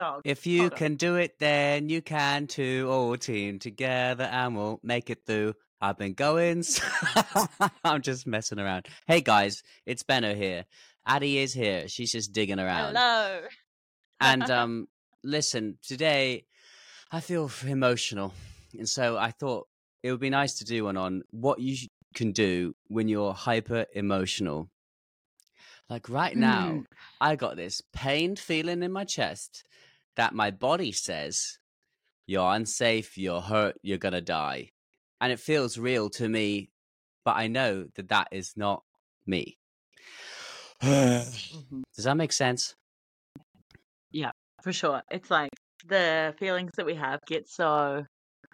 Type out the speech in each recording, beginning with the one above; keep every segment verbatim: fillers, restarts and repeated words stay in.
dog. If you Hold on. can do it, then you can too. All team together and we'll make it through. I've been going. s- I'm just messing around. Hey guys, it's Benno here. Addie is here. She's just digging around. Hello. And um, listen, today I feel f- emotional, and so I thought it would be nice to do one on what you sh- can do when you're hyper emotional. Like right now, Mm. I got this pained feeling in my chest that my body says, you're unsafe, you're hurt, you're gonna die. And it feels real to me, but I know that that is not me. Does Mhm. that make sense? Yeah, for sure. It's like the feelings that we have get so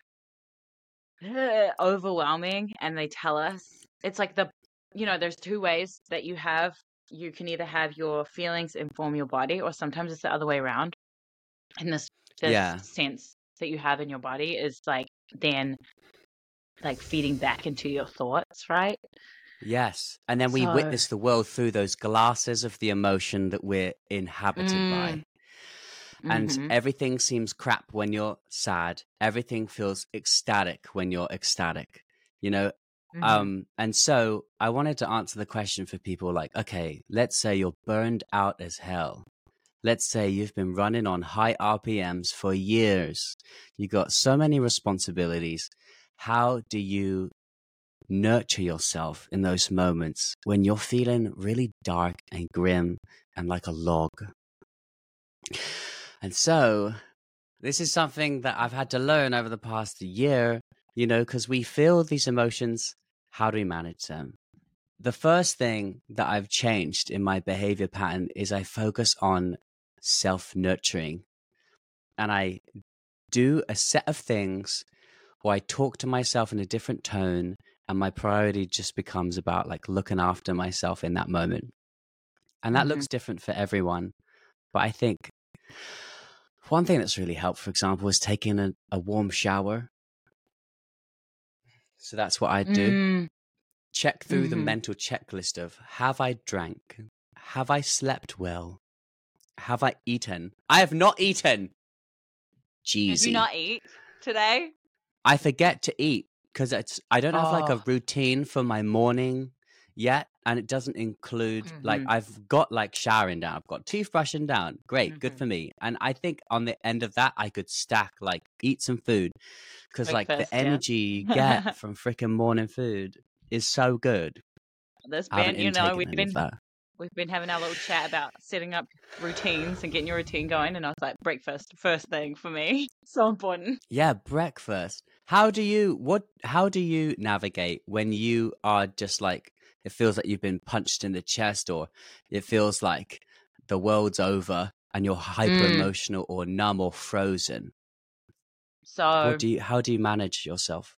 uh, overwhelming, and they tell us it's like the you know there's two ways that you have you can either have your feelings inform your body, or sometimes it's the other way around. And this this Yeah. sense that you have in your body is like then like feeding back into your thoughts, right? Yes. And then we So, witness the world through those glasses of the emotion that we're inhabited mm, by. And mm-hmm, everything seems crap when you're sad. Everything feels ecstatic when you're ecstatic, you know? mm-hmm, Um, and so I wanted to answer the question for people like, okay, let's say you're burned out as hell. Let's say you've been running on high R P Ms for years. You got so many responsibilities. How do you nurture yourself in those moments when you're feeling really dark and grim and like a log? And so this is something that I've had to learn over the past year, you know, because we feel these emotions. How do we manage them? The first thing that I've changed in my behavior pattern is I focus on self nurturing, and I do a set of things or I talk to myself in a different tone, and my priority just becomes about like looking after myself in that moment. And that mm-hmm. looks different for everyone. But I think one thing that's really helped, for example, is taking a, a warm shower. So that's what I do. Mm, Check through the mm-hmm. mental checklist of, have I drank? Have I slept well? Have I eaten? I have not eaten. Did you Jeezy. not eat today? I forget to eat because it's I don't have like Oh, a routine for my morning yet, and it doesn't include like mm-hmm, I've got like showering down, I've got toothbrushing down. Great, good mm-hmm. for me. And I think on the end of that, I could stack like eat some food because like the Breakfast, yeah. energy you get from freaking morning food is so good. This I haven't been, you know, intaken we've any of been that. we've been having our little chat about setting up routines and getting your routine going, and I was like, breakfast first thing for me, so important. Yeah, breakfast. How do you what how do you navigate when you are just like it feels like you've been punched in the chest, or it feels like the world's over and you're hyper Mm. emotional or numb or frozen? What So do you how do you manage yourself?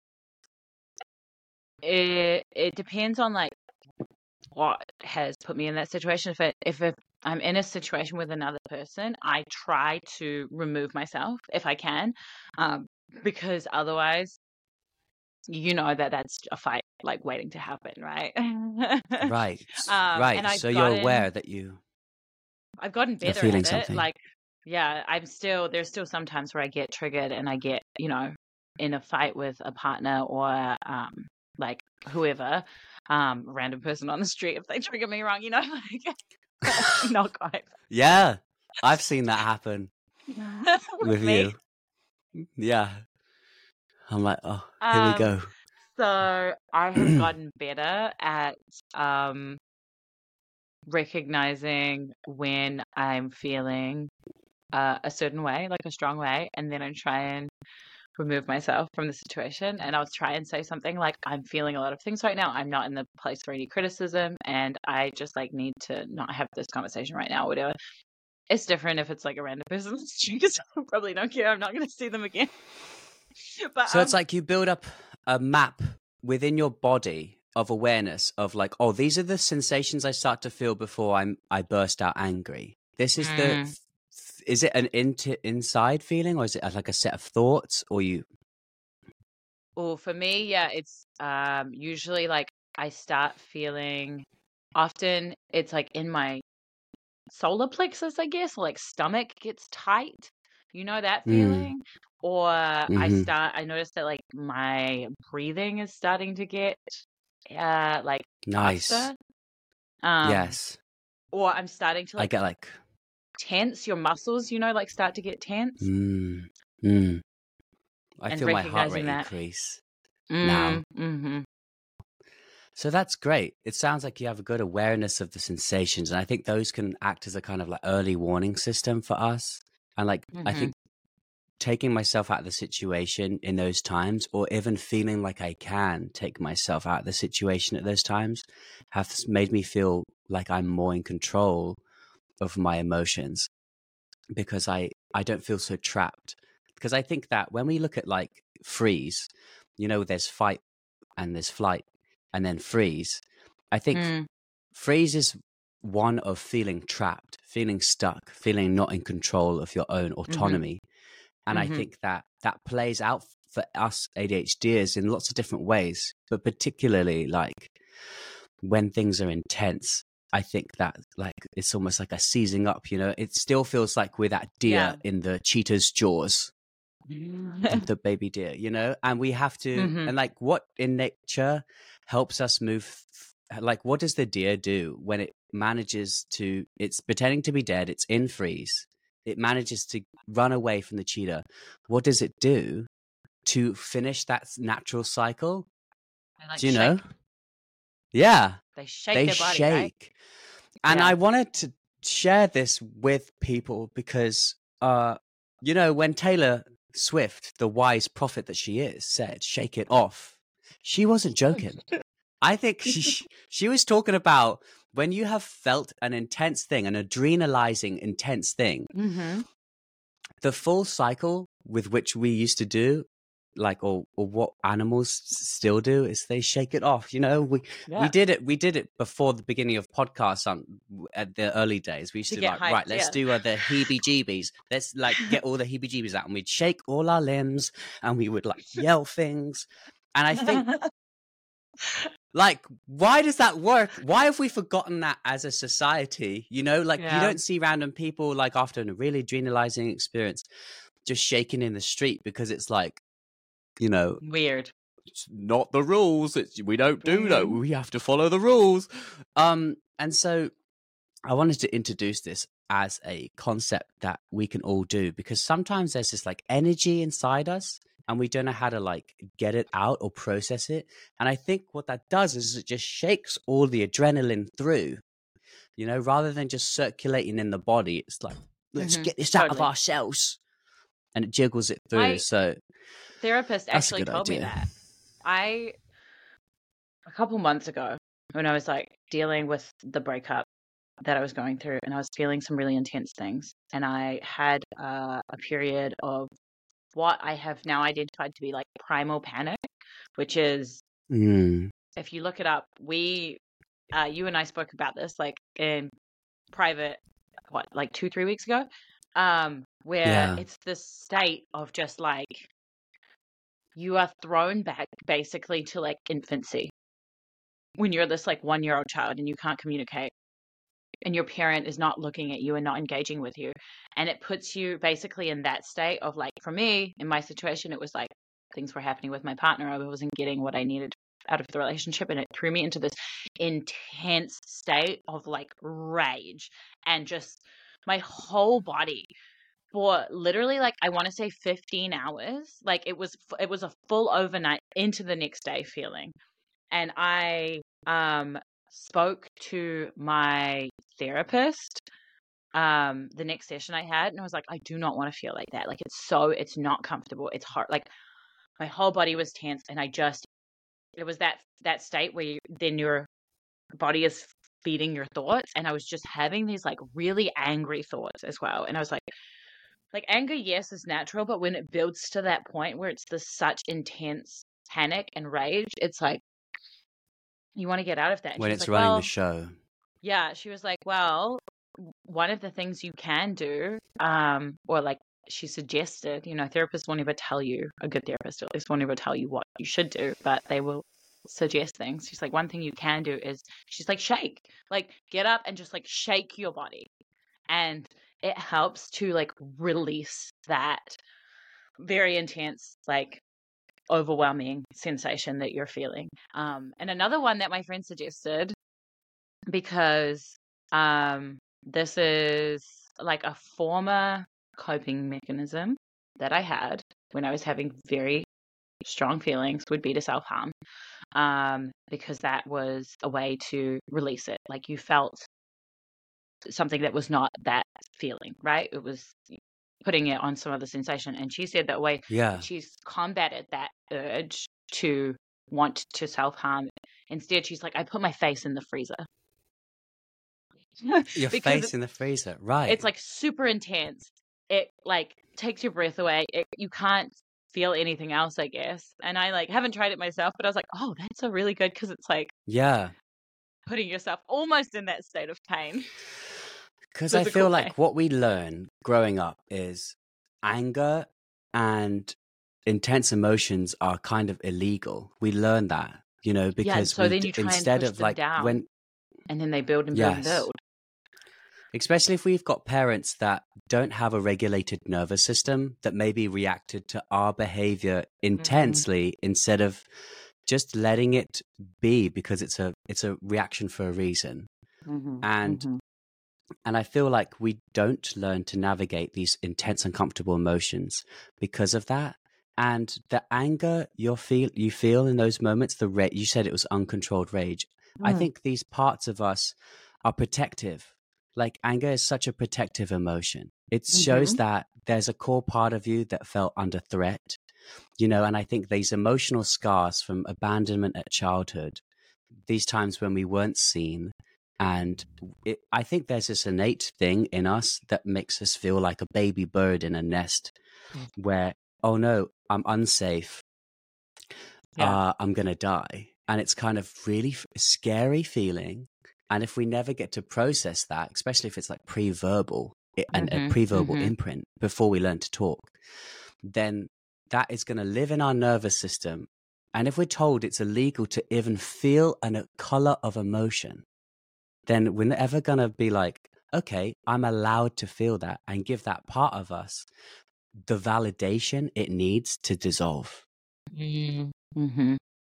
it it depends on like what has put me in that situation. If it if it, I'm in a situation with another person, I try to remove myself if I can, um, because otherwise, you know that that's a fight like waiting to happen, right? Right. um, and Right. I've So you're gotten aware that you I've gotten are better feeling at it. something. Like, yeah, I'm still there's still some times where I get triggered and I get, you know, in a fight with a partner or um like whoever, um, random person on the street if they trigger me wrong, you know, like not quite Yeah. I've seen that happen with with me. you. Yeah. I'm like, "Oh, here we Um, go." so I have gotten better at um recognizing when I'm feeling uh, a certain way, like a strong way, and then I try and remove myself from the situation, and I'll try and say something like, I'm feeling a lot of things right now. I'm not in the place for any criticism, and I just like need to not have this conversation right now, or whatever. It's different if it's like a random person on the street, because I probably don't care. I'm not going to see them again. But So it's um, like you build up a map within your body of awareness of like, oh, these are the sensations I start to feel before I'm I burst out angry. This is the mm, is it an into inside feeling, or is it like a set of thoughts, or you well, for me, yeah, it's um usually like I start feeling. Often it's like in my solar plexus, I guess, or like stomach gets tight. You know that Mm. feeling? Or I Mm-hmm. start, I notice that like my breathing is starting to get uh like Nice. faster. Um, Yes. or I'm starting to I like get like, tense your muscles, you know, like start to get tense, mm, mm. I and feel my heart recognizing rate that. increase now. Mm, mm-hmm. So that's great. It sounds like you have a good awareness of the sensations. And I think those can act as a kind of like early warning system for us. And like, I Mm-hmm. think taking myself out of the situation in those times, or even feeling like I can take myself out of the situation at those times, has made me feel like I'm more in control of my emotions, because I, I don't feel so trapped. Because I think that when we look at like freeze, you know, there's fight and there's flight and then freeze. I think Mm, freeze is one of feeling trapped, feeling stuck, feeling not in control of your own mm-hmm. autonomy. And I Mm-hmm. think that that plays out for us ADHDers in lots of different ways, but particularly like when things are intense. I think that like it's almost like a seizing up, you know. It still feels like we're that deer Yeah. in the cheetah's jaws, Mm-hmm. the baby deer, you know, and we have to, and like what in nature helps us move, like what does the deer do when it manages to, it's pretending to be dead, it's in freeze, it manages to run away from the cheetah. What does it do to finish that natural cycle? They like Do you know? shake. Yeah, They shake they their body, right? shake. And Yeah. I wanted to share this with people because, uh, you know, when Taylor Swift, the wise prophet that she is, said, shake it off, she wasn't joking. I think she, she was talking about when you have felt an intense thing, an adrenalizing intense thing, Mm-hmm. the full cycle with which we used to do, like, or, or what animals still do, is they shake it off. You know, we we Yeah. did it. We did it before the beginning of podcasts on at the early days. We used To to get like, right, hyped, let's yeah. do uh, the heebie-jeebies. Let's like get all the heebie-jeebies out, and we'd shake all our limbs, and we would like yell things. And I think, like, why does that work? Why have we forgotten that as a society? You know, like you Yeah. don't see random people like after a really adrenalizing experience just shaking in the street, because it's like, you know, Weird. it's not the rules. It's, we don't do that. Mm-hmm. We have to follow the rules. Um, and so I wanted to introduce this as a concept that we can all do, because sometimes there's this like energy inside us and we don't know how to like get it out or process it. And I think what that does is it just shakes all the adrenaline through, you know, rather than just circulating in the body. It's like, let's Mm-hmm. get this out of Totally. ourselves, and it jiggles it through. My So therapist that's a actually good told me idea. that. I, a couple months ago, when I was like dealing with the breakup that I was going through, and I was feeling some really intense things, and I had uh, a period of what I have now identified to be like primal panic, which is, Mm. if you look it up, we, uh, you and I spoke about this like in private, what, like two, three weeks ago, um, where Yeah. it's this state of just like you are thrown back basically to like infancy when you're this like one year old child and you can't communicate and your parent is not looking at you and not engaging with you. And it puts you basically in that state of like, for me, in my situation, it was like things were happening with my partner. I wasn't getting what I needed out of the relationship. And it threw me into this intense state of like rage and just my whole body for literally like, I want to say fifteen hours. Like it was, it was a full overnight into the next day feeling. And I, um, spoke to my therapist um the next session I had, and I was like, I do not want to feel like that. Like it's so it's not comfortable. It's hard. Like my whole body was tense, and I just it was that that state where you, then your body is feeding your thoughts, and I was just having these like really angry thoughts as well. And I was like like anger, yes, is natural, but when it builds to that point where it's this such intense panic and rage, it's like you want to get out of that. And When she was it's like, running the well, show. yeah, she was like, well, one of the things you can do, um, or like she suggested, you know, therapists won't ever tell you, a good therapist at least won't ever tell you what you should do, but they will suggest things. She's like, one thing you can do is, she's like, shake, like get up and just like shake your body. And it helps to like release that very intense, like overwhelming sensation that you're feeling. Um, and another one that my friend suggested, because um, this is like a former coping mechanism that I had when I was having very strong feelings, would be to self-harm, um, because that was a way to release it. Like you felt something that was not that feeling, right? It was putting it on some other sensation. And she said that way Yeah. that she's combated that urge to want to self-harm. Instead, she's like, I put my face in the freezer. Your Because face in the freezer, right? it's like super intense. It like takes your breath away. It, you can't feel anything else, I guess. And I like haven't tried it myself, but I was like, oh, that's a really good, because it's like Yeah. putting yourself almost in that state of pain. Because I Physical feel pain. like what we learn growing up is anger and intense emotions are kind of illegal. We learn that, you know, Yeah, and because so we then d- you try and instead push of them like down, when and then they build and build and yes, build. especially if we've got parents that don't have a regulated nervous system that maybe reacted to our behavior Mm, intensely instead of just letting it be because it's a it's a reaction for a reason. mhm, And mhm, And I feel like we don't learn to navigate these intense, uncomfortable emotions because of that. And the anger you feel you feel in those moments, the ra- you said it was uncontrolled rage. I mm, think these parts of us are protective. Like anger is such a protective emotion. It shows mhm, that there's a core part of you that felt under threat, you know. And I think these emotional scars from abandonment at childhood, these times when we weren't seen, and it, I think there's this innate thing in us that makes us feel like a baby bird in a nest where, oh no, I'm unsafe. yeah. Uh, I'm going to die. And it's kind of really f- scary feeling. And if we never get to process that, especially if it's like pre-verbal i- and a Mhm, pre-verbal mhm, imprint before we learn to talk, then that is going to live in our nervous system. And if we're told it's illegal to even feel an, a color of emotion, then we're never going to be like, okay, I'm allowed to feel that and give that part of us the validation it needs to dissolve. mm, mhm,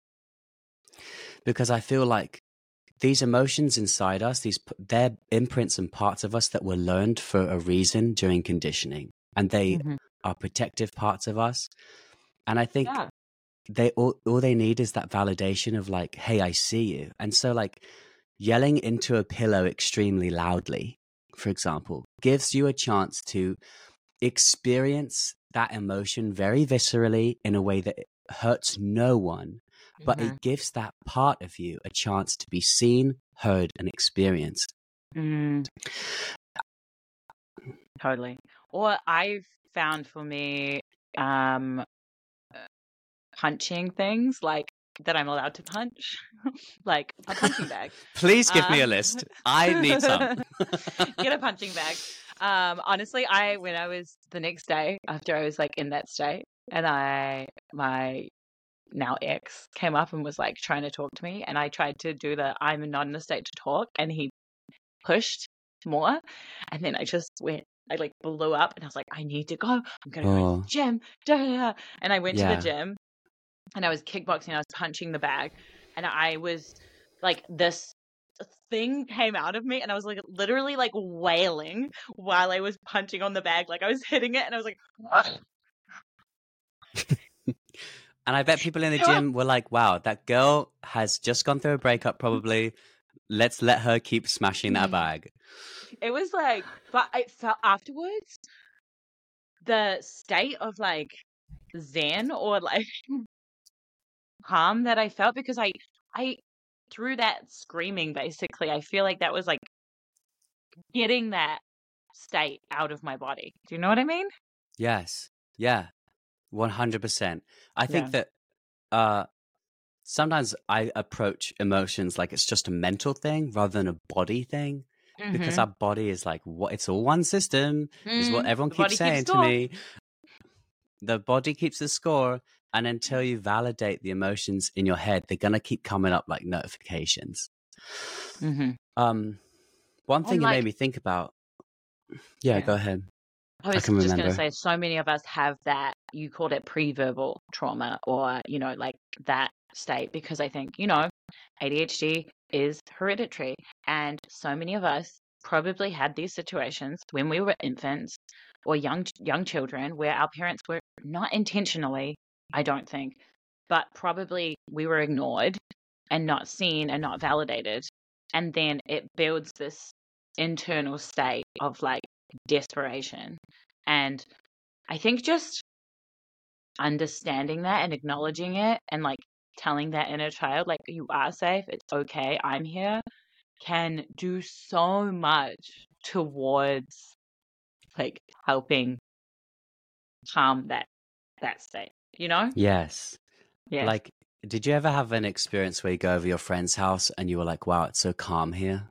Because I feel like these emotions inside us, these they're imprints and parts of us that were learned for a reason during conditioning, and they mhm. are protective parts of us. And I think Yeah. they all, all they need is that validation of like, hey, I see you. And so like yelling into a pillow extremely loudly, for example, gives you a chance to experience that emotion very viscerally in a way that it hurts no one, but Mhm, it gives that part of you a chance to be seen, heard, and experienced. mm, totally. Or I've found for me, um, punching things like that I'm allowed to punch, like a punching bag. Please give me Uh, a list. I need some. get a punching bag. Um, honestly, I when I was the next day after I was like in that state, and I my now ex came up and was like trying to talk to me, and I tried to do the I'm not in a state to talk, and he pushed more, and then I just went. I like blew up, and I was like, I need to go. I'm gonna go to the Oh, gym. Da, da, da. And I went to the yeah. gym, and I was kickboxing. I was punching the bag, and I was like this thing came out of me, and I was like literally like wailing while I was punching on the bag, like I was hitting it, and I was like, And I bet people in the gym were like, wow, that girl has just gone through a breakup, probably. Let's let her keep smashing that bag. it was like, but I felt afterwards the state of like zen or like calm that I felt, because I I through that screaming, basically I feel like that was like getting that state out of my body. Do you know what I mean? Yes. Yeah. one hundred percent. I Yeah. think that uh, sometimes I approach emotions like it's just a mental thing rather than a body thing, because Mm-hmm. our body is like, what? It's all one system, is what Mm, everyone the keeps body keeps saying to score. me. The body keeps the score. And until you validate the emotions in your head, they're going to keep coming up like notifications. Mm-hmm. Um, one And thing it made like, me think about. Yeah, Yeah. go ahead. I I was can just going to remember. say, so many of us have that, you called it pre-verbal trauma, or, you know, like that state, because I think, you know, A D H D is hereditary. And so many of us probably had these situations when we were infants or young young children where our parents were not intentionally, I don't think, but probably we were ignored and not seen and not validated. And then it builds this internal state of like desperation. And I think just understanding that and acknowledging it and like telling that inner child, like, you are safe, it's okay, I'm here, can do so much towards like helping calm that that state, you know? Yes. Yes. Like, did you ever have an experience where you go over your friend's house and you were like, wow, it's so calm here?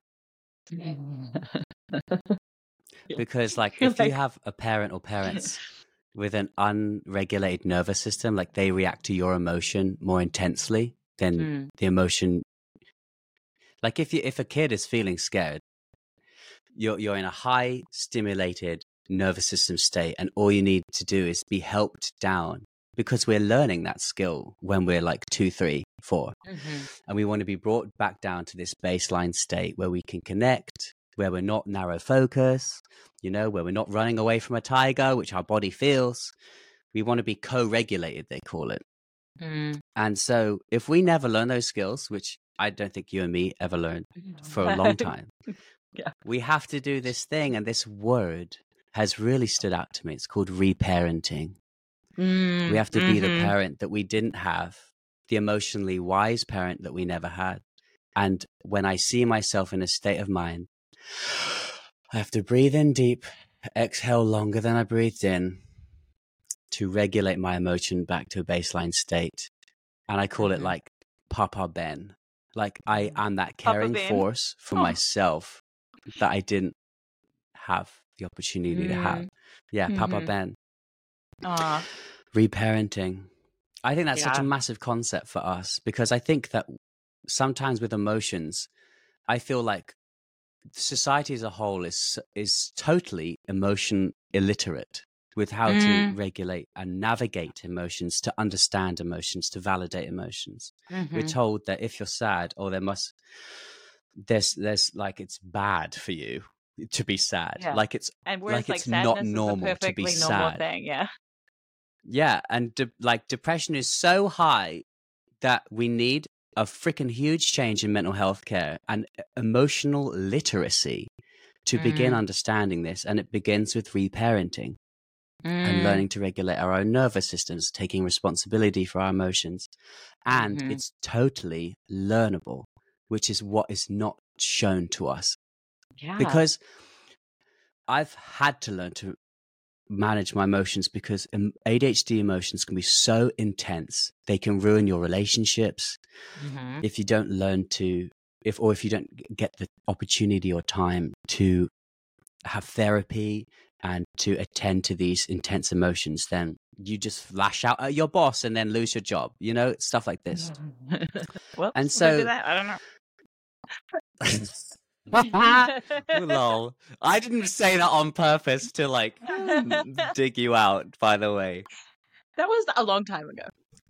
Yeah. Because, like, You're if you like, have a parent or parents with an unregulated nervous system, like they react to your emotion more intensely than mm, the emotion. Like, if you if a kid is feeling scared, you're you're in a high stimulated nervous system state, and all you need to do is be helped down, because we're learning that skill when we're like two, three, four, mhm, and we want to be brought back down to this baseline state where we can connect, where we're not narrow focus, you know, where we're not running away from a tiger, which our body feels. We want to be co-regulated, they call it. mm. And so if we never learn those skills, which I don't think you and me ever learned for a long time, Yeah. we have to do this thing. And this word has really stood out to me. It's called reparenting. Mm, We have to be the mhm. parent that we didn't have, the emotionally wise parent that we never had. And when I see myself in a state of mind, I have to breathe in deep, exhale longer than I breathed in to regulate my emotion back to a baseline state. And I call it Mhm. like Papa Ben. Like I am that Papa caring Ben. force for Oh. myself that I didn't have the opportunity to have. Mm, Yeah, Papa mhm. Ben. Aw, Reparenting. I think that's such a yeah. massive concept for us, because I think that sometimes with emotions, I feel like society as a whole is is totally emotion illiterate with how to Mm, regulate and navigate emotions, to understand emotions, to validate emotions. We're mhm. told that if you're sad, or there must there's there's like it's bad for you to be sad. Yeah. Like it's And like whereas like it's not sadness is the normal to be perfectly normal sad. thing, yeah. Yeah, and de- like depression is so high that we need a freaking huge change in mental health care and emotional literacy to begin Mm, understanding this. And it begins with reparenting and mm, learning to regulate our own nervous systems, taking responsibility for our emotions. And mhm. it's totally learnable, which is what is not shown to us. Yeah. Because I've had to learn to manage my emotions, because A D H D emotions can be so intense. They can ruin your relationships Mhm. if you don't learn to, if or if you don't get the opportunity or time to have therapy and to attend to these intense emotions, then you just lash out at your boss and then lose your job, you know, stuff like this. Whoops, And don't do so that. I don't know. lol, I didn't say that on purpose to like dig you out, by the way. That was a long time ago.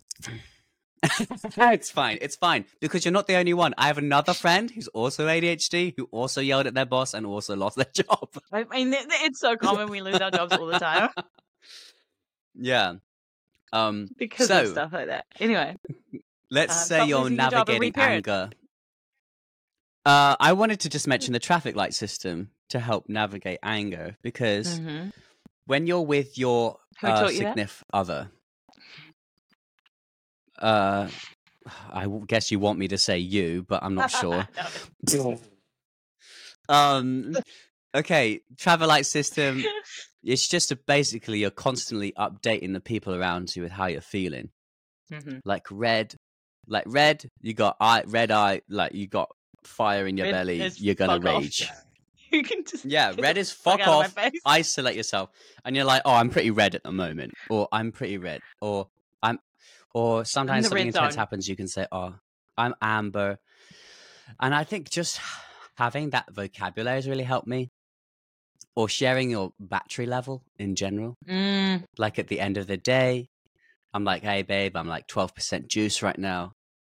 It's fine. It's fine, because you're not the only one. I have another friend who's also A D H D, who also yelled at their boss and also lost their job. I mean, it- it's so common. We lose our jobs all the time Yeah. Um. because of So stuff like that. Anyway, let's um, say stop you're losing your job and navigating reparent. anger. Uh, I wanted to just mention the traffic light system to help navigate anger, because Mhm. when you're with your Who uh, taught you that? significant other, uh, I w- guess you want me to say you, but I'm not sure. No. um. Okay, traffic light system. It's just a, basically you're constantly updating the people around you with how you're feeling. Mhm. Like red, like red, you got eye, red eye, like you got fire in your Red belly. is You're gonna fuck off. rage. You can just Yeah, get red the is fuck fuck out of my off. face. Isolate yourself, and you're like, oh, I'm pretty red at the moment, or I'm pretty red, or I'm, or I'm in sometimes the something red intense zone. happens. You can say, oh, I'm amber, and I think just having that vocabulary has really helped me. or sharing your battery level in general. Mm, Like at the end of the day, I'm like, hey, babe, I'm like twelve percent juice right now.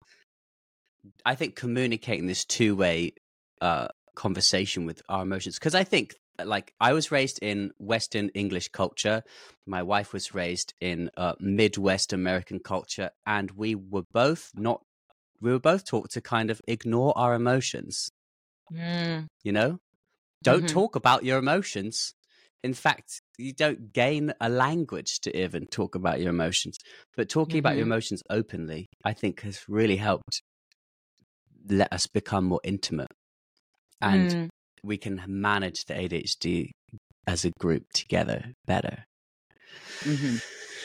I think communicating this two way uh, conversation with our emotions, because I think like I was raised in Western English culture. My wife was raised in uh, Midwest American culture, and we were both not, we were both taught to kind of ignore our emotions, mm, you know? Don't mhm, talk about your emotions. In fact, you don't gain a language to even talk about your emotions. But talking about your mhm, emotions openly, I think, has really helped let us become more intimate, and mm. we can manage the A D H D as a group together better. Mhm.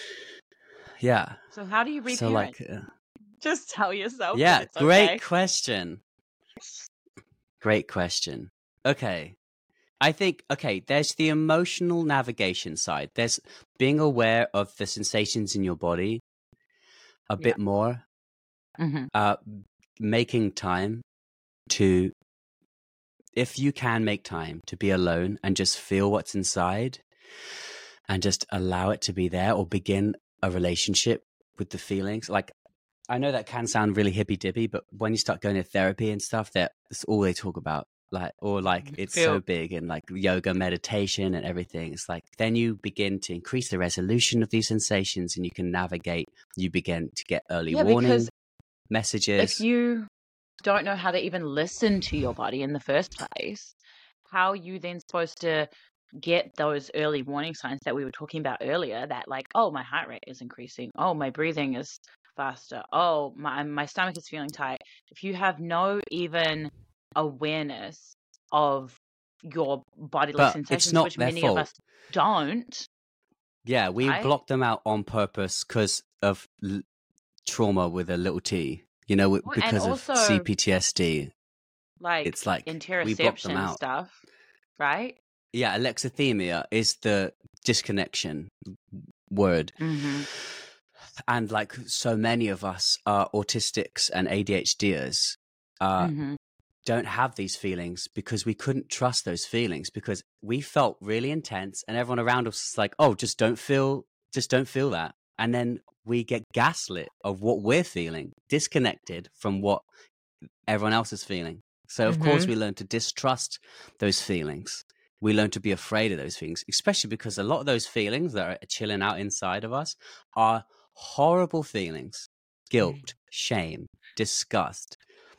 Yeah. So how do you So, reparent? like, uh, Just tell yourself that yeah, it's great okay. question. Great question. Okay. I think, okay, there's the emotional navigation side. There's being aware of the sensations in your body a Yeah. bit more, Mhm. uh, making time to, if you can make time to be alone and just feel what's inside and just allow it to be there, or begin a relationship with the feelings. Like, I know that can sound really hippy dippy, but when you start going to therapy and stuff, that's all they talk about. Like, or like it's Feel so big in like yoga, meditation, and everything. It's like then you begin to increase the resolution of these sensations, and you can navigate. You begin to get early yeah, warning because if messages. you don't know how to even listen to your body in the first place, how are you then supposed to get those early warning signs that we were talking about earlier, that like, oh, my heart rate is increasing, oh, my breathing is faster, oh, my my stomach is feeling tight. If you have no even awareness of your bodily But it's sensations, not which their many of fault. us don't, Yeah, we right? blocked them out on purpose because of l- trauma with a little t, you know, w- Well, and because of also C P T S D. like It's like we blocked them interoception out. stuff, right? Yeah, alexithymia is the disconnection word. Mm-hmm. And like so many of us are autistics and ADHDers, uh, Mm-hmm. don't have these feelings because we couldn't trust those feelings, because we felt really intense and everyone around us is like, oh, just don't feel, just don't feel that. And then we get gaslit of what we're feeling, disconnected from what everyone else is feeling. So of course Mm-hmm. we learn to distrust those feelings. We learn to be afraid of those feelings, especially because a lot of those feelings that are chilling out inside of us are horrible feelings: guilt, shame, disgust,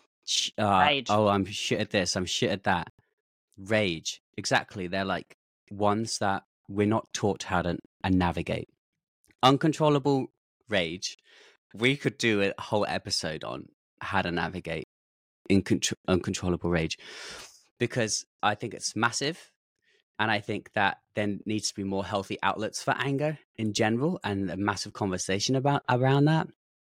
uh, Rage. oh, I'm shit at this, I'm shit at that, rage. Exactly. They're like ones that we're not taught how to uh, navigate. Uncontrollable rage, we could do a whole episode on how to navigate in uncontrollable rage, because I think it's massive. And I think that there needs to be more healthy outlets for anger in general, and a massive conversation about around that.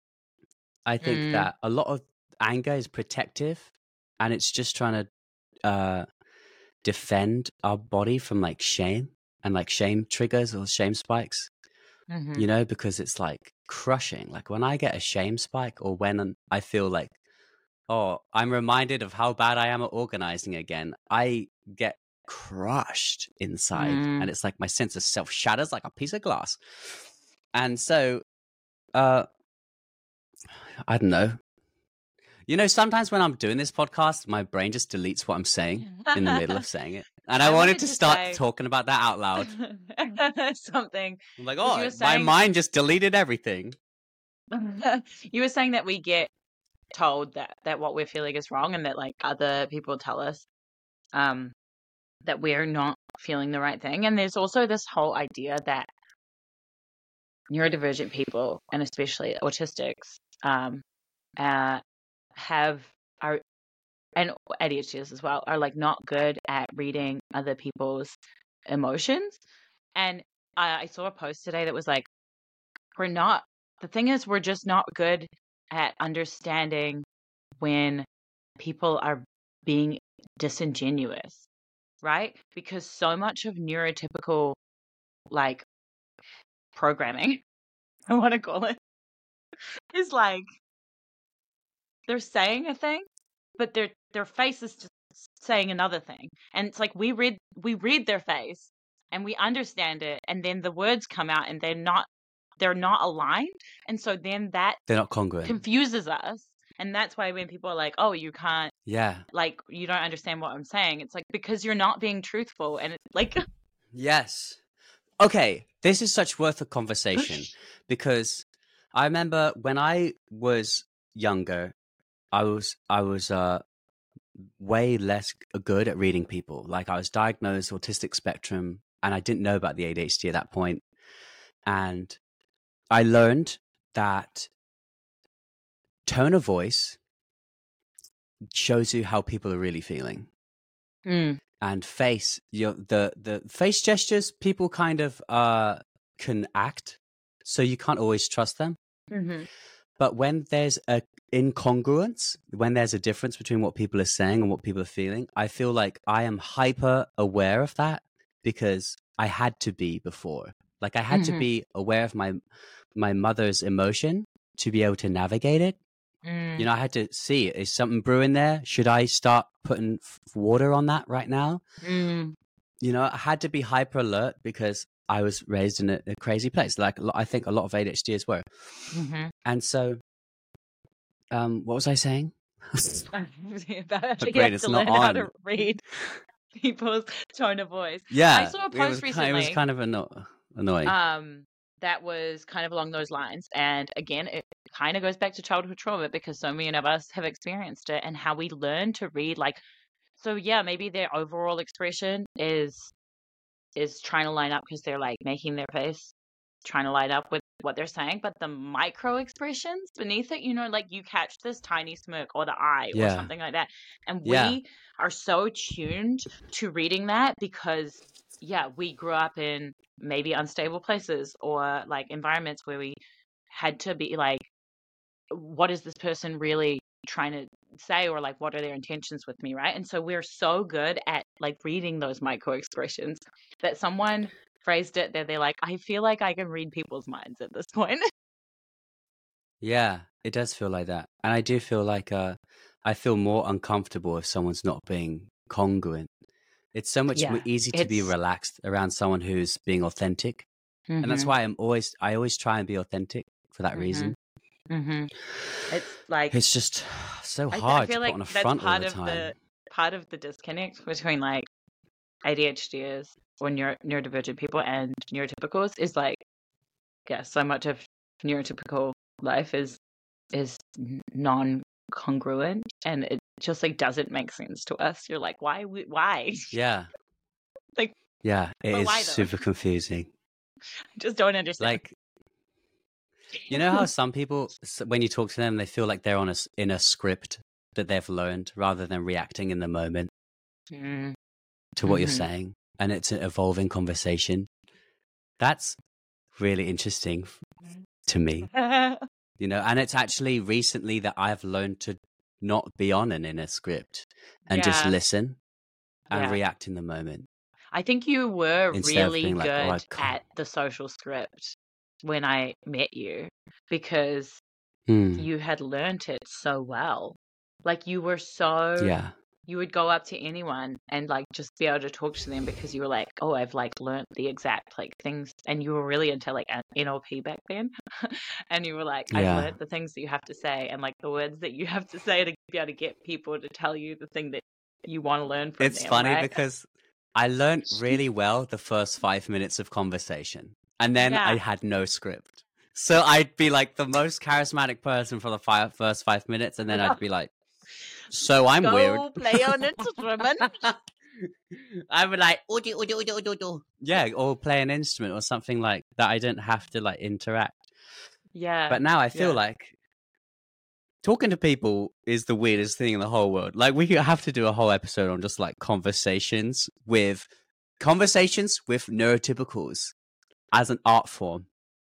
I think Mm. that a lot of anger is protective, and it's just trying to uh, defend our body from like shame and like shame triggers or shame spikes, Mm-hmm. you know, because it's like crushing. Like when I get a shame spike, or when I feel like, oh, I'm reminded of how bad I am at organizing again, I get crushed inside. Mm. And it's like my sense of self shatters like a piece of glass. And so, uh, I don't know. You know, sometimes when I'm doing this podcast, my brain just deletes what I'm saying in the middle of saying it. And I I wanted wanted to to start say talking about that out loud. something, I'm like, because you oh, were my saying mind just deleted everything. you were saying that we get told that that what we're feeling is wrong, and that like other people tell us um that we're not feeling the right thing. And there's also this whole idea that neurodivergent people, and especially autistics, um uh have are and A D H Ds as well, are like not good at reading other people's emotions. And I, I saw a post today that was like, we're not, the thing is, we're just not good at understanding when people are being disingenuous, right? Because so much of neurotypical, like, programming, I want to call it, is like they're saying a thing, but their their face is just saying another thing. And it's like we read we read their face and we understand it, and then the words come out and they're not they're not aligned. And so then that They're not congruent. confuses us. And that's why when people are like, oh, you can't, Yeah. like, you don't understand what I'm saying, it's like, because you're not being truthful. And it's like, Yes. Okay, this is such worth a conversation because I remember when I was younger, I was I was uh way less good at reading people. Like I was diagnosed autistic spectrum, and I didn't know about the A D H D at that point. And I learned that tone of voice shows you how people are really feeling. mm, And face, you the the face gestures, people kind of uh can act, so you can't always trust them. mm-hmm. But when there's a incongruence, when there's a difference between what people are saying and what people are feeling, I feel like I am hyper aware of that because I had to be before. Like I had Mm-hmm. to be aware of my my mother's emotion to be able to navigate it. mm, You know, I had to see, is something brewing there? Should I start putting f- water on that right now? mm, You know, I had to be hyper alert because I was raised in a, a crazy place. Like a lot- I think a lot of A D H Ders were. mm-hmm. And so, um, what was I saying? About how you Great, have it's to not learn how on. to read people's tone of voice. I Yeah, saw a it post was, ki- recently. it was kind of anno- annoying. um that was kind of along those lines, and again, it kind of goes back to childhood trauma because so many of us have experienced it, and how we learn to read. Like, so yeah, maybe their overall expression is is trying to line up because they're like making their face trying to line up with what they're saying, but the micro expressions beneath it, you know, like you catch this tiny smirk or the eye or Yeah. something like that, and Yeah. we are so tuned to reading that because yeah, we grew up in maybe unstable places or like environments where we had to be like, what is this person really trying to say, or like what are their intentions with me, right? And so we're so good at like reading those micro expressions that someone phrased it that they're like, I feel like I can read people's minds at this point. Yeah, it does feel like that. And I do feel like uh, I feel more uncomfortable if someone's not being congruent. It's so much more Yeah, easy to be it's relaxed around someone who's being authentic. And that's mhm, why I'm always, I always try and be authentic for that mhm, reason. mhm. It's like It's just so I, th- I hard to feel put like on a that's front all part the of the time. part of the disconnect between like A D H Ds or neuro, neurodivergent people and neurotypicals is like, yeah, so much of neurotypical life is is non congruent, and it just like doesn't make sense to us. You're like, why we- why Yeah. like Yeah, it but is why though? super confusing. Just don't understand. Like, you know how some people, s- when you talk to them, they feel like they're on a, s- in a script that they've learned rather than reacting in the moment Mm, to what you're mhm. saying. And it's an evolving conversation. That's really interesting f- to me, you know, and it's actually recently that I've learned to not be on an inner script and just Yeah, listen and yeah. react in the moment I think you were instead of really being like, oh, I good can't. at the social script when I met you because Hmm. you had learnt it so well. Like you were so Yeah. you would go up to anyone and like just be able to talk to them because you were like, oh, I've like learnt the exact like things, and you were really into like N L P back then, and you were like, I've Yeah. learnt the things that you have to say and like the words that you have to say to be able to get people to tell you the thing that you want to learn from It's them, funny right? because I learned really well the first five minutes of conversation, and then I Yeah. had no script. So I'd be like the most charismatic person for the five, first five minutes, and then I'd be like, so I'm weird. Go play an instrument. I'd be like, "Oodoo, oodoo, oodoo, oodoo, oodoo." Yeah, or play an instrument or something like that. I didn't have to like interact. Yeah. But now I feel yeah. like talking to people is the weirdest thing in the whole world. Like we could have to do a whole episode on just like conversations with conversations with neurotypicals as an art form.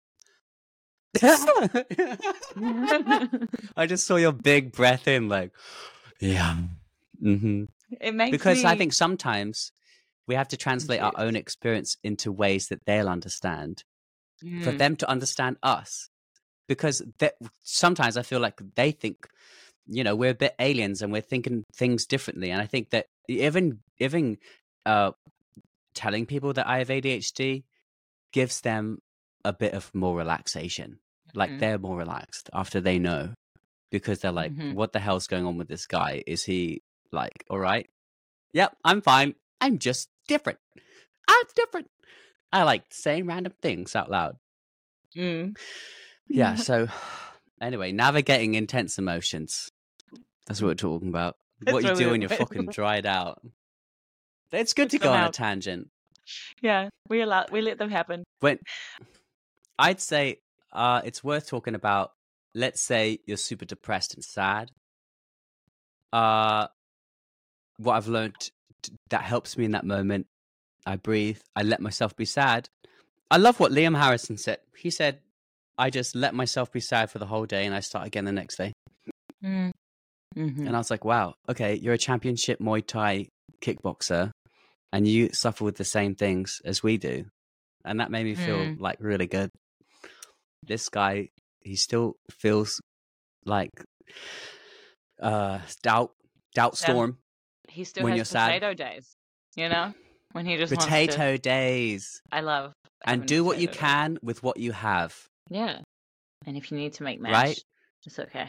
I just saw your big breath in, like, yeah. Mm-hmm. It makes Because me I think sometimes we have to translate our confused. own experience into ways that they'll understand for Mm, them to understand us. Because that, sometimes I feel like they think, you know, we're a bit aliens and we're thinking things differently. And I think that even even uh telling people that I have A D H D gives them a bit of more relaxation. Like Mhm. they're more relaxed after they know, because they're like, Mhm. what the hell's going on with this guy? Is he like, all right? Yep, I'm fine. I'm just different. I'm different. I like saying random things out loud. Mm. Yeah, so anyway, navigating intense emotions. That's what we're talking about. That's What you really do what when you're it fucking is. dried out. It's good to go on a Somehow. tangent. Yeah, we allow we let them happen. When I'd say uh, it's worth talking about, let's say you're super depressed and sad. Uh, what I've learned t- that helps me in that moment, I breathe, I let myself be sad. I love what Liam Harrison said. He said, I just let myself be sad for the whole day and I start again the next day. Mm. Mhm. And I was like, wow, okay, you're a championship Muay Thai kickboxer and you suffer with the same things as we do. And that made me feel Mm. like really good. This guy, he still feels like uh doubt doubt Sounds storm he still when has you're sad. potato days, you know? When he just wants to Potato days. I love And having do what you potato days. can with what you have, Yeah. And if you need to make mash, right? it's okay.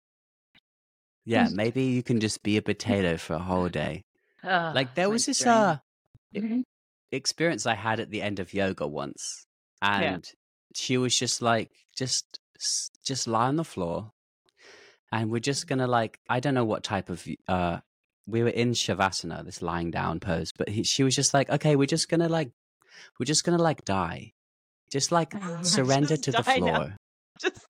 Yeah, maybe you can just be a potato for a whole day. Oh, Like there my was this dream. uh e- Mhm. experience I had at the end of yoga once, Yeah. and she was just like, just s- just lie on the floor, and we're just gonna like, I don't know what type of uh we were in shavasana, this lying down pose, but he, she was just like, okay, we're just gonna like we're just gonna like die, just like surrender Just to the die now. floor. Just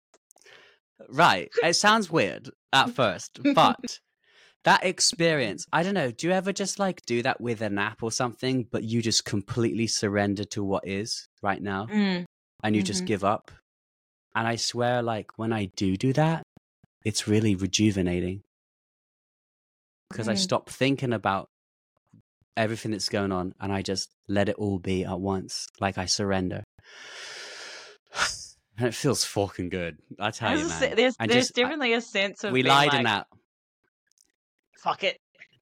Right. It sounds weird at first, but that experience, I don't know, do you ever just like do that with a nap or something, but you just completely surrender to what is right now mm. and you just Mhm. give up? And I swear, like, when I do do that, it's really rejuvenating because I Mm. stop thinking about everything that's going on and I just let it all be at once. Like I surrender. And it feels fucking good. I tell There's, you, a se- man. there's And there's just, I, definitely a sense of we being lied like, in that. fuck it.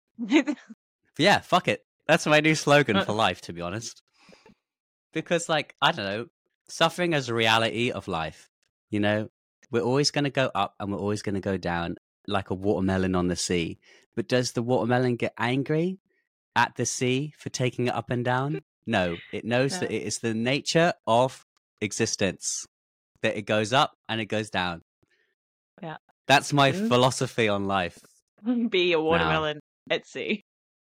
Yeah, fuck it. That's my new slogan for life, to be honest. Because, like, I don't know, suffering is a reality of life. You know, we're always going to go up and we're always going to go down like a watermelon on the sea. But does the watermelon get angry at the sea for taking it up and down? No, it knows No. that it is the nature of existence, that it goes up and it goes down. Yeah. That's my Mm. philosophy on life. Be a watermelon at sea.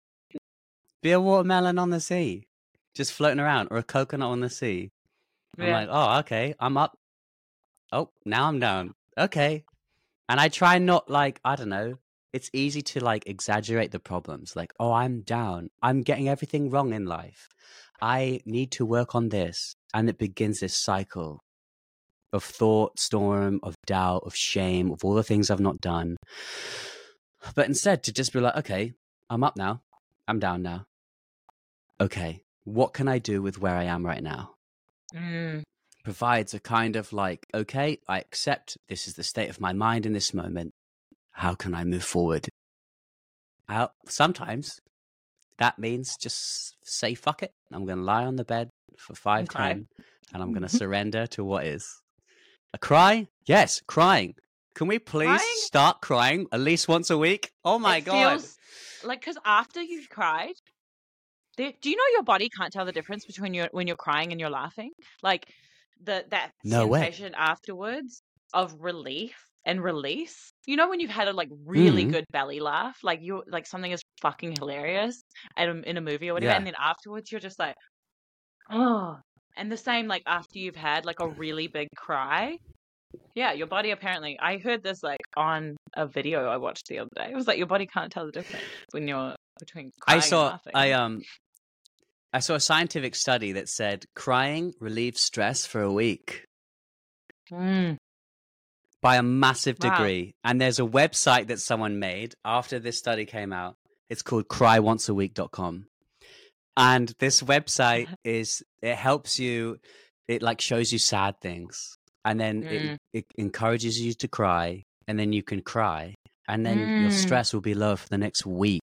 Be a watermelon on the sea, just floating around, or a coconut on the sea. I'm Yeah. like, oh, okay, I'm up. Oh, now I'm down. Okay. And I try not like, I don't know, it's easy to like exaggerate the problems. Like, oh, I'm down. I'm getting everything wrong in life. I need to work on this. And it begins this cycle of thought storm, of doubt, of shame, of all the things I've not done. But instead to just be like, okay, I'm up now. I'm down now. Okay, what can I do with where I am right now? Mm. Provides a kind of like, okay, I accept this is the state of my mind in this moment. How can I move forward? How, sometimes that means just say, fuck it. I'm going to lie on the bed for five, And cry. ten, and I'm going to surrender to what is. A cry? Yes, crying. Can we please Crying? start crying at least once a week? Oh my It God. feels like, because after you've cried, there, do you know your body can't tell the difference between your when you're crying and you're laughing? Like the that No way. sensation afterwards of relief and release. You know when you've had a like really Mm. good belly laugh, like you like something is fucking hilarious and in a movie or whatever, Yeah. and then afterwards you're just like, oh. And the same like after you've had like a really big cry. Yeah, your body apparently. I heard this like on a video I watched the other day. It was like your body can't tell the difference when you're between crying I saw, and laughing. I, um, I saw a scientific study that said crying relieves stress for a week Mm. by a massive Wow. degree. And there's a website that someone made after this study came out. It's called cry once a week dot com. And this website is, it helps you, it like shows you sad things. And then Mm. it, it encourages you to cry. And then you can cry. And then your Mm. stress will be low for the next week.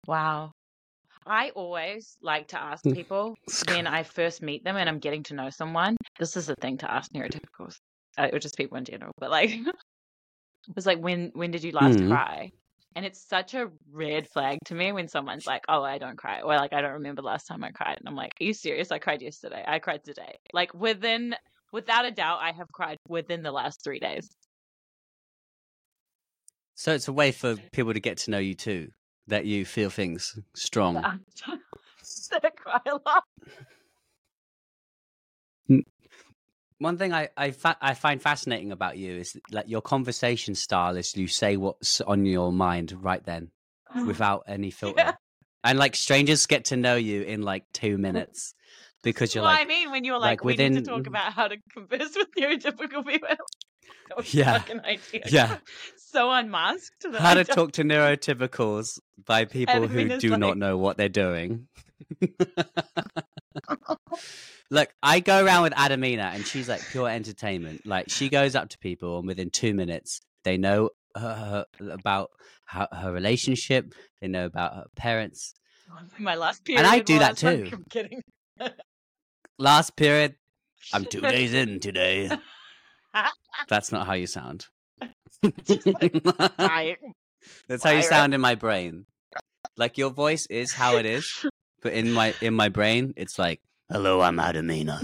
Wow. I always like to ask people when I first meet them and I'm getting to know someone. This is a thing to ask neurotypicals, uh, or just people in general. But like, it's like, when when did you last Mm. cry? And it's such a red flag to me when someone's like, "Oh, I don't cry," or like, "I don't remember the last time I cried." And I'm like, "Are you serious? I cried yesterday. I cried today." Like within, without a doubt, I have cried within the last three days. So it's a way for people to get to know you too, that you feel things strong. I cry a lot. One thing I I, fa- I find fascinating about you is like your conversation style is you say what's on your mind right then, without any filter. Yeah. And like strangers get to know you in like two minutes because you're Well, like, I mean, when you're like, like we need to within- talk about how to converse with neurotypical people. That was Yeah. fucking idea. yeah, So unmasked. that how I to don't- talk to neurotypicals by people who Edwin is do not like- know what they're doing. Look, I go around with Adamina and she's like pure entertainment. Like she goes up to people and within two minutes they know her, her, about her, her relationship. They know about her parents. My last period. And I do that was- I'm too. kidding. Last period, I'm two days in today. That's not how you sound. I, That's how you Fire. sound in my brain. Like your voice is how it is, but in my in my brain, it's like, "Hello, I'm Adamina."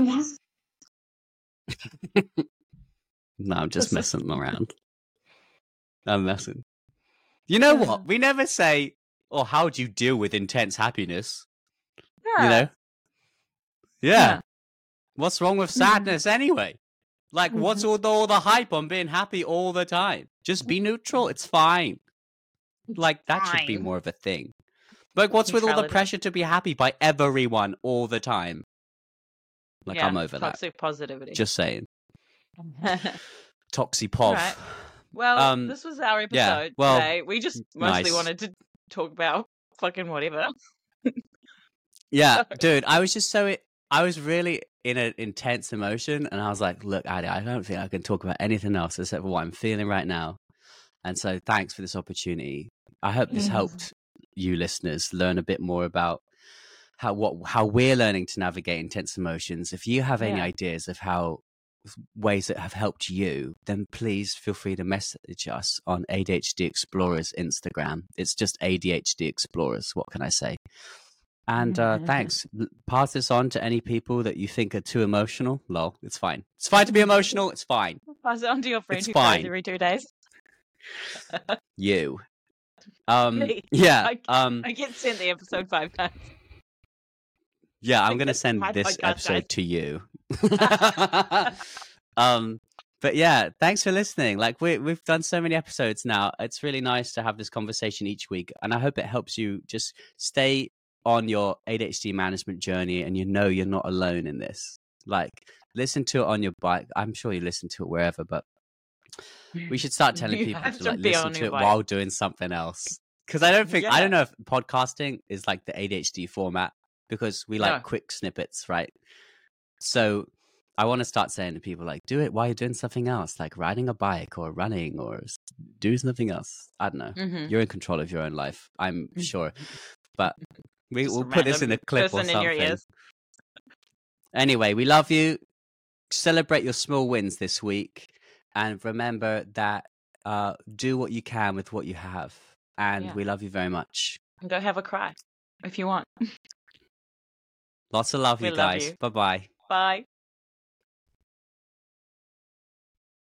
No, I'm just messing around. I'm messing. You know what? We never say, "Oh, how do you deal with intense happiness?" yeah. You know? Yeah. Yeah. What's wrong with sadness anyway? Like, what's all the, all the hype on being happy all the time? Just be neutral. It's fine. Like, that should be Fine. more of a thing. Like, what's with all the Neutrality. pressure to be happy by everyone all the time? Like, Yeah, I'm over that. toxic positivity. Just saying. All Toxie pov. right. Well, Um, this was our episode yeah, well, today. We just mostly nice. wanted to talk about fucking whatever. Yeah, Sorry. dude, I was just so... I was really in an intense emotion, and I was like, look, Addy, I don't think I can talk about anything else except for what I'm feeling right now. And so thanks for this opportunity. I hope this Mhm. helped you listeners learn a bit more about how what how we're learning to navigate intense emotions. If you have any Yeah. ideas of how ways that have helped you, then please feel free to message us on A D H D Explorers Instagram. It's just A D H D Explorers. What can I say? And uh, thanks. L- Pass this on to any people that you think are too emotional. Lol, it's fine. It's fine to be emotional. It's fine. Pass it on to your friend It's who cries fine. every two days. You. Um. Me. Yeah. I- Um. I get sent the episode five times. Yeah. I'm Like, gonna this is send my this podcast, guys. episode to you. um. But yeah, thanks for listening. Like we we've done so many episodes now. It's really nice to have this conversation each week, and I hope it helps you just stay on your A D H D management journey, and you know you're not alone in this. Like, listen to it on your bike. I'm sure you listen to it wherever, but we should start telling You people have to to like be listen on to your it bike. while doing something else. Because I don't think I Yeah. don't know if podcasting is like the A D H D format, because we like No. quick snippets, right? So I want to start saying to people like, do it while you're doing something else, like riding a bike or running or s- do something else. I don't know. Mhm. You're in control of your own life, I'm sure. But we, Just we'll a put this in a random clip or person in your something. ears. Anyway, we love you. Celebrate your small wins this week. And remember that uh, do what you can with what you have. And Yeah. we love you very much. And go have a cry if you want. Lots of love, We you love guys. you. Bye bye. Bye.